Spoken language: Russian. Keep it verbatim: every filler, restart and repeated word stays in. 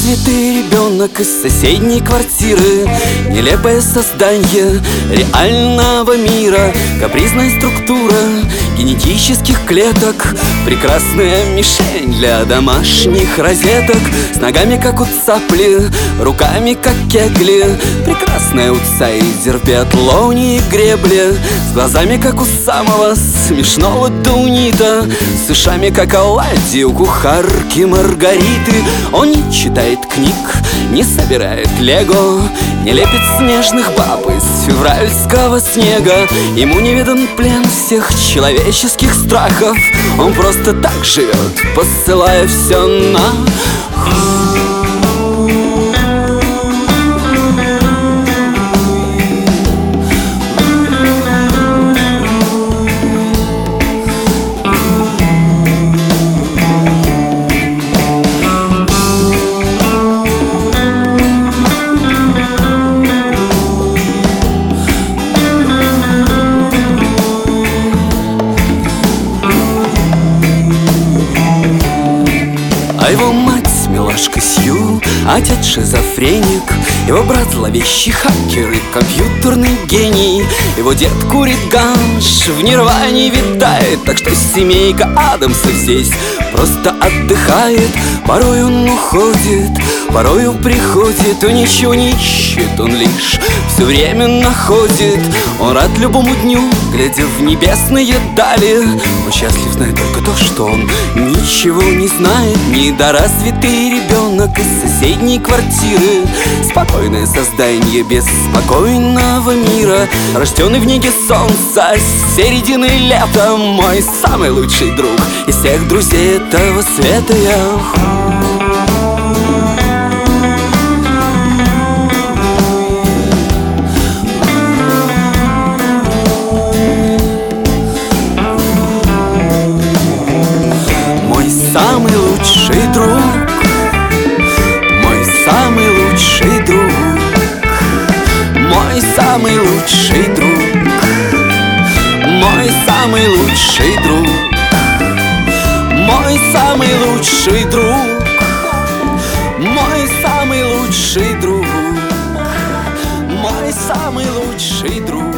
Недоразвитый ребенок из соседней квартиры, нелепое создание реального мира, капризная структура генетических клеток, прекрасная мишень для домашних розеток. С ногами, как у цапли, руками, как кегли, прекрасная аутсайдер в биатлоне и гребле. С глазами, как у самого смешного даунита, с ушами, как оладьи у кухарки Маргариты. Он не читает книг, не собирает лего, не лепит снежных баб из февральского снега. Ему неведан плен всех человеческих страхов. Он просто так живет, посылая все на А его мать милашка Сью, отец шизофреник, его брат зловещий хакер и компьютерный гений. Его дед курит ганж, в нирване витает, так что семейка Адамсов здесь просто отдыхает. Порой он уходит, порою приходит, он ничего не ищет, он лишь все время находит. Он рад любому дню, глядя в небесные дали. Он счастлив, знает только то, что он ничего не знает. Недоразвитый ребенок из соседней квартиры, спокойное создание без спокойного мира, рожденный в неге солнца с середины лета. Мой самый лучший друг из всех друзей этого света. Я самый лучший друг, мой самый лучший друг, мой самый лучший друг, мой самый лучший друг, мой самый лучший друг, мой самый лучший друг, мой самый лучший друг.